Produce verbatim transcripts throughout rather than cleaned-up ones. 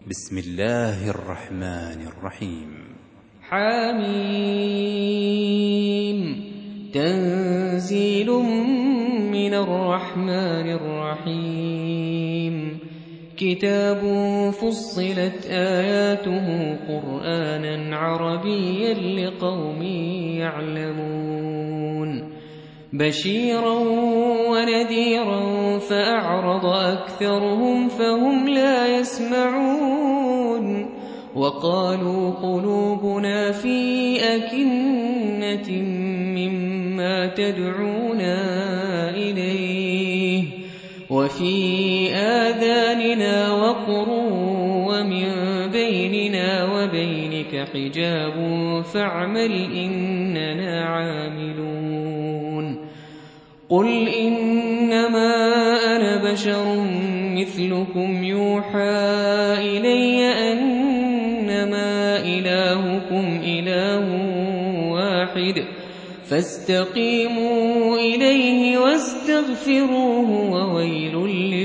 بسم الله الرحمن الرحيم. حميم تنزيل من الرحمن الرحيم كتاب فصلت آياته قرآنا عربيا لقوم يعلمون بشيرا ونذيرا فأعرض أكثرهم فهم لا يسمعون وقالوا قلوبنا في أكنة مما تدعونا إليه وفي آذاننا وقر ومن بيننا وبينك حجاب فاعمل إننا عاملون قل إنما أنا بشر مثلكم يوحى إلي أنما إلهكم إله واحد فاستقيموا إليه واستغفروه وويل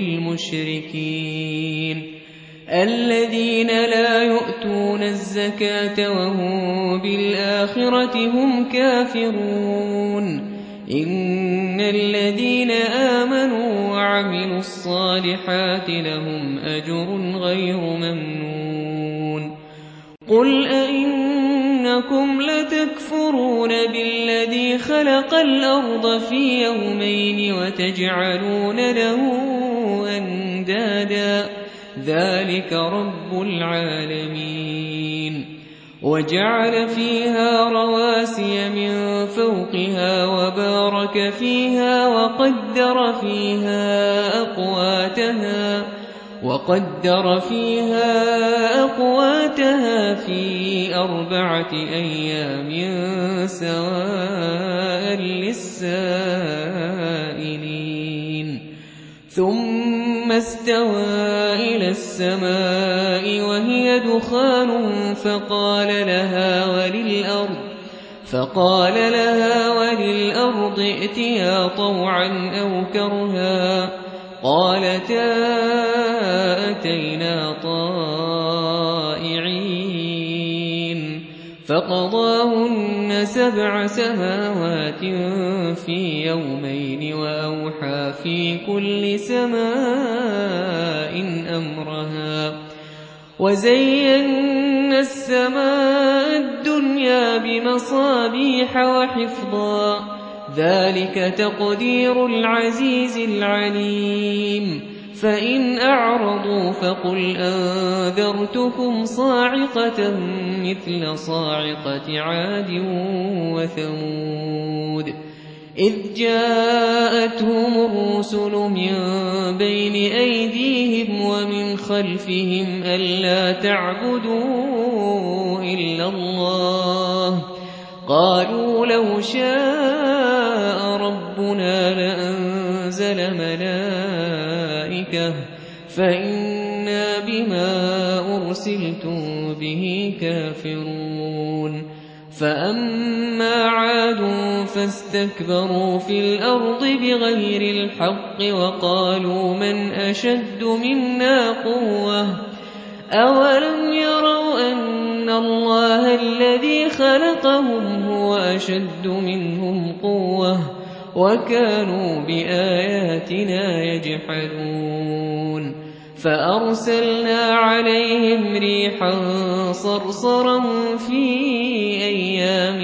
للمشركين الذين لا يؤتون الزكاة وهم بالآخرة هم كافرون إن الذين آمنوا وعملوا الصالحات لهم أجر غير ممنون قل أئنكم لتكفرون بالذي خلق الأرض في يومين وتجعلون له أندادا ذلك رب العالمين وجعل فيها رواسي من فوقها وبارك فيها وقدر فيها أقواتها وقدر فيها أقواتها في أربعة أيام سواء للسائلين ثم استوى إلى السماء وهي دخان فقال لها وللأرض فقال لها وللأرض ائتيا طوعا أو كرها قالتا أتينا طائعين فقضاهن سبع سماوات في يومين وأوحى في كل سماء أمرها وزينا السماء الدنيا بمصابيح وحفظا ذلك تقدير العزيز العليم فإن أعرضوا فقل أنذرتكم صاعقة مثل صاعقة عاد وثمود إذ جاءتهم الرسل من بين أيديهم ومن خلفهم ألا تعبدوا إلا الله قالوا لو شاء ربنا لأنزل ملائكة فإنا بما أرسلتم به كافرون فأما عاد فاستكبروا في الأرض بغير الحق وقالوا من أشد منا قوة أولم يروا أن الله الذي خلقهم هو أشد منهم قوة وكانوا بآياتنا يجحدون فأرسلنا عليهم ريحا صرصرا في أيام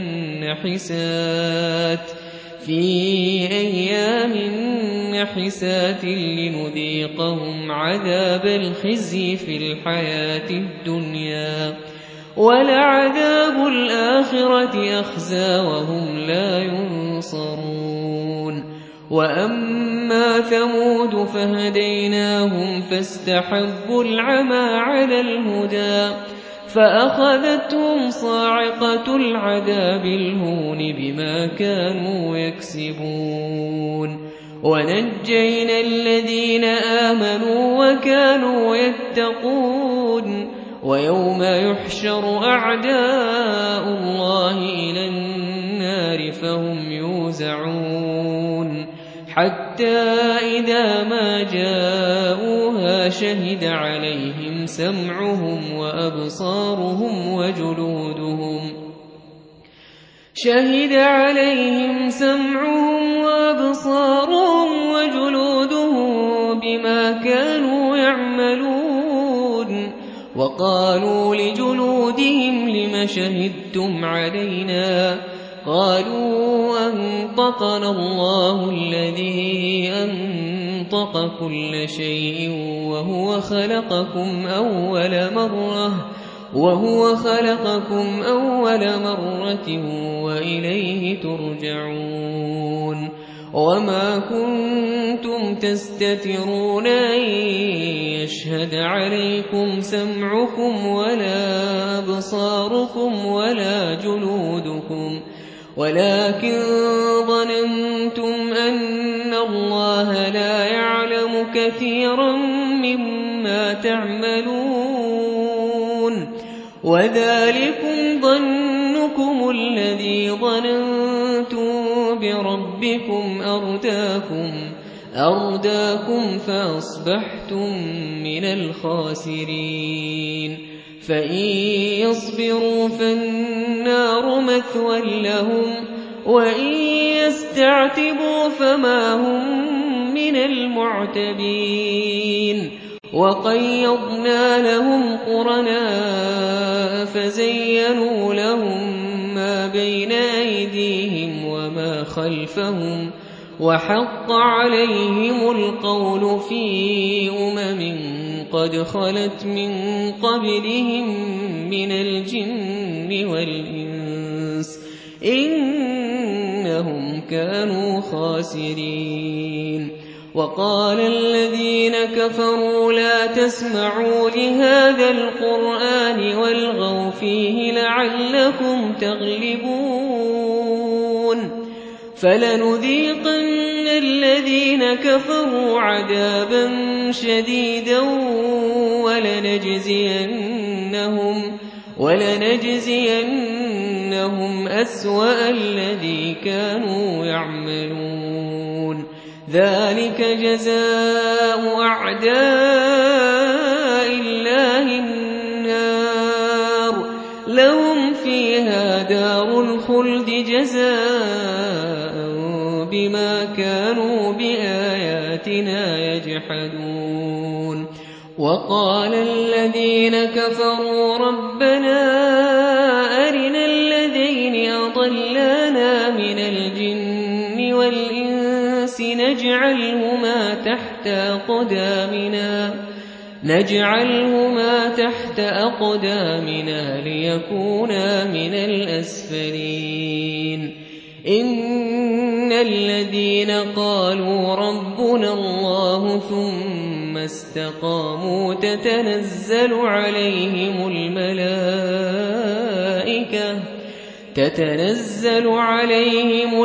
نحسات في أيام نحسات لنذيقهم عذاب الخزي في الحياة الدنيا ولعذاب الآخرة أخزى وهم لا ينصرون وأما ثمود فهديناهم فاستحبوا العمى على الهدى فأخذتهم صاعقة العذاب الهون بما كانوا يكسبون ونجينا الذين آمنوا وكانوا يتقون ويوم يحشر أعداء الله إلى النار فهم يوزعون حتى إذا ما جاءوها شهد عليهم سمعهم وأبصارهم وجلودهم شهد عليهم سمعهم وأبصارهم وجلودهم بما كانوا يعملون وقالوا لجلودهم لم شهدتم علينا قالوا أنطقنا الله الذي أنطق كل شيء وهو خلقكم أول مرة وهو خلقكم أول مرة وإليه ترجعون وما كنتم تستترون أن يشهد عليكم سمعكم ولا أبصاركم ولا جلودكم ولكن ظننتم أن الله لا يعلم كثيرا مما تعملون وذلكم ظنكم الذي ظننتم بربكم أرداكم أرداكم فأصبحتم من الخاسرين فإن يصبروا فالنار مثوى لهم وإن يستعتبوا فما هم من المعتبين وقيضنا لهم قرناء فزينوا لهم ما بين أيديهم وما خلفهم وحق عليهم القول في أمم قد خلت من قبلهم من الجن والإنس إنهم كانوا خاسرين وقال الذين كفروا لا تسمعوا لهذا القرآن والغوا فيه لعلكم تغلبون فلنذيقن الذين كفروا عذابا شديدا ولنجزينهم ولنجزينهم أسوأ الذي كانوا يعملون ذلك جزاء أعداء الله النار لهم فيها دار الخلد جزاء بما كانوا بآياتنا يجحدون وقال الذين كفروا ربنا أرنا الذين أضلانا من الجن والإنس نجعلهما تحت أقدامنا نجعلهما تحت أقدامنا ليكونا من الأسفلين إن الذين قالوا ربنا الله ثم استقاموا تتنزل عليهم الملائكة تتنزل عليهم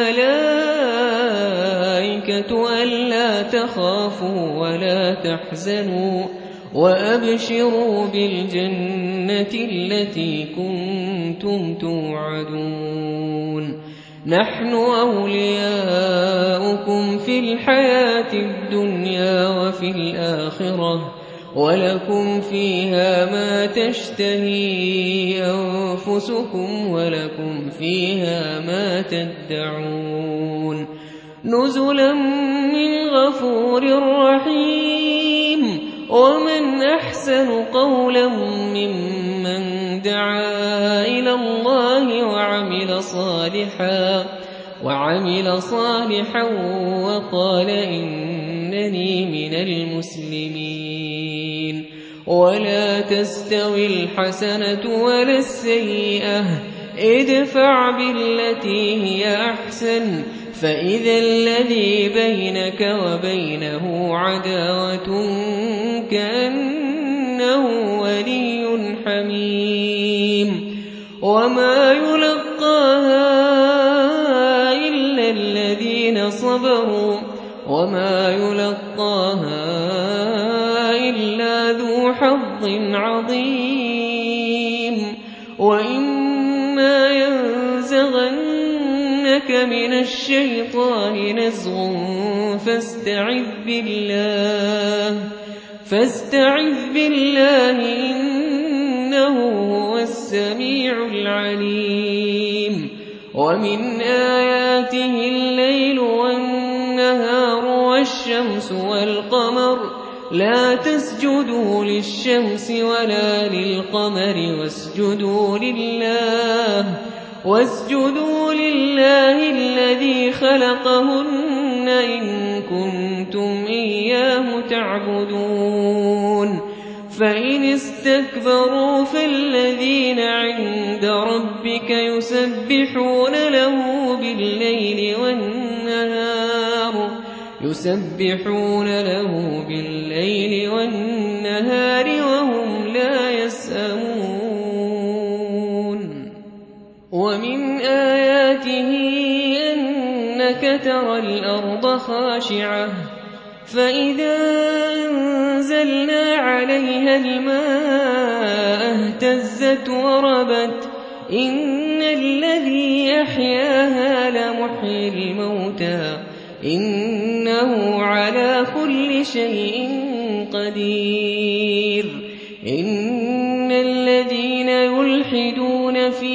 الملائكة ألا تخافوا ولا تحزنوا وأبشروا بالجنة التي كنتم توعدون نحن أولياؤكم في الحياة الدنيا وفي الآخرة ولكم فيها ما تشتهي أنفسكم ولكم فيها ما تدعون نزلا من غفور رحيم ومن أحسن قولا ممن دعا إلى الله وعمل صالحا وعمل صالحا وقال إنني من المسلمين ولا تستوي الحسنة ولا السيئة ادفع بالتي هي أحسن فإذا الذي بينك وبينه عداوة كأنه ولي حميم وما يلقاها إلا الذين صبروا وما يلقاها إلا ذو حظ عظيم وإما ينزغنك من الشيطان نزغ فاستعذ بالله فاستعذ بالله إنه هو السميع العليم ومن آياته الليل والنهار والشمس والقمر لا تسجدوا للشمس ولا للقمر واسجدوا لله واسجدوا لله الذي خلقهن إن كنتم إياه تعبدون فإن استكبروا فالذين عند ربك يسبحون له بالليل والنهار يسبحون له بالليل والنهار وهم لا يسأمون ومن آياته أنك ترى الأرض خاشعة فإذا أنزلنا عليها الماء اهتزت وربت إن الذي أحياها لمحيي الموتى إنه على كل شيء قدير إن الذين يلحدون في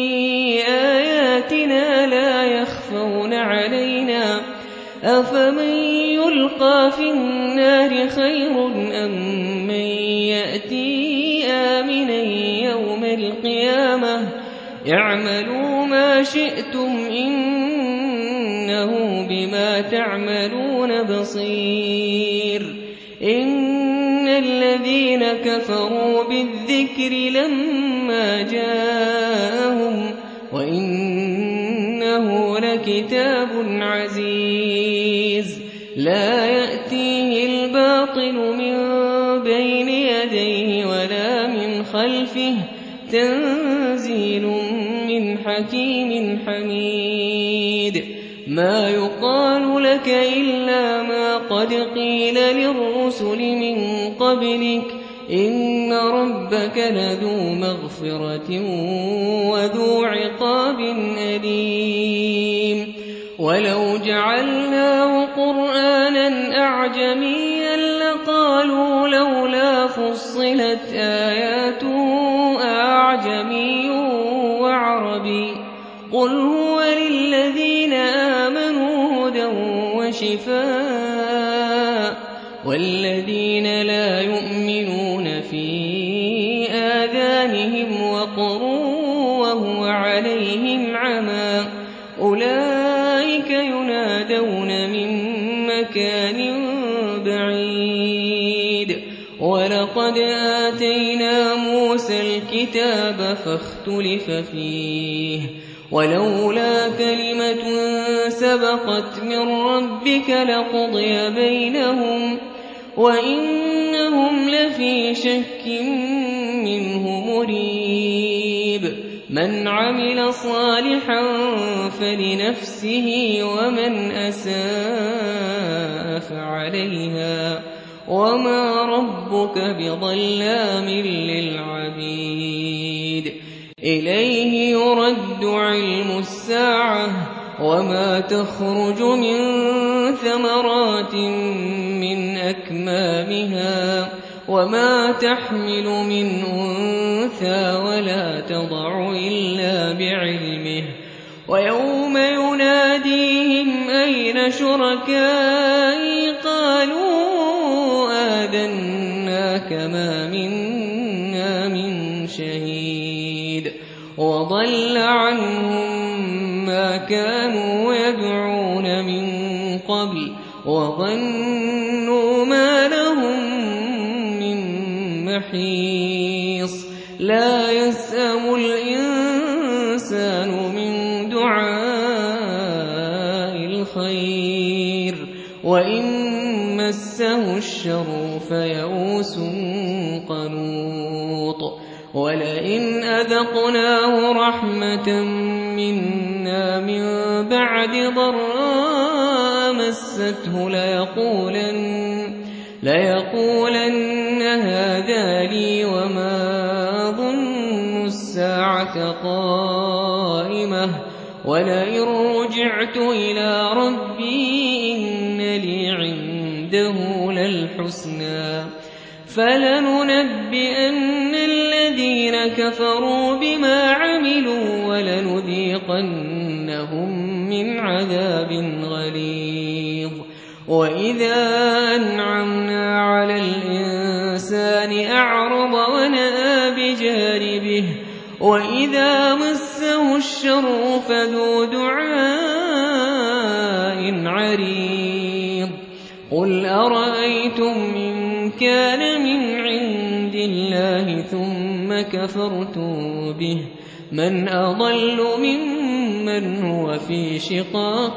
آياتنا لا يخفون علينا أفمن يلقى في النار خير أم من يأتي آمنا يوم القيامة اعملوا ما شئتم إنه بما تعملون بصير إن الذين كفروا بالذكر لما جاءهم وإنه لكتاب عزيز لا يأتيه الباطل من بين يديه ولا من خلفه تنزيل من حكيم حميد ما يقال لك إلا ما قد قيل للرسل من قبلك إن ربك لذو مغفرة وذو عقاب أليم ولو جعلناه قرآنا أعجميا لقالوا لولا فصلت آياته أعجمي وعربي قل هو للذين آمنوا هدى وشفاء والذين لا يؤمنون في آذانهم وقر وهو عليهم عمى أولئك ينادون من مكان بعيد ولقد آتينا موسى الكتاب فاختلف فيه ولولا كلمة سبقت من ربك لقضي بينهم وإنهم لفي شك منه مريب من عمل صالحا فلنفسه ومن أساء فعليها وما ربك بظلام للعبيد إليه يرد علم الساعة وما تخرج من ثمرات من أكمامها وما تحمل من أنثى ولا تضع إلا بعلمه ويوم يناديهم أين شركائي قالوا آذناك ما منا من شهيد وضل عنهم ما كانوا يدعون من قبل وظنوا ما لهم من محيص لا يسأم الإنسان من دعاء الخير وإن مسه الشر فيئوس قنوط ولئن أذقناه رحمة منا من بعد ضراء مسته ليقولن, ليقولن هذا لي وما ظن الساعة قائمة ولئن رجعت إلى ربي إن لي عنده للحسنى فلننبئن الذين كفروا بما عملوا ولنذيقنهم من عذاب غليظ وإذا أنعمنا على الإنسان أعرض ونأى بجانبه وإذا مسه الشر فذو دعاء عريض قل أرأيتم إن كان من عند الله ثم كفرتم به من أضل ممن هو في شقاق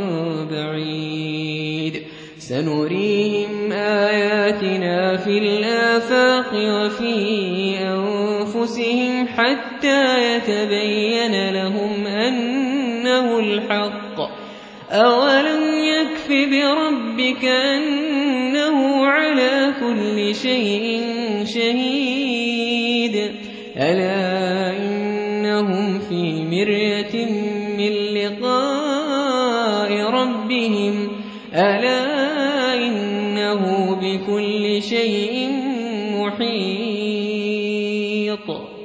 بعيد سنريهم آياتنا في الآفاق وفي أنفسهم حتى يتبين لهم أنه الحق أولم يكف بربك أنه على كل شيء شهيد ألا إنهم في مرية من لقاء ربهم ألا إنه بكل شيء محيط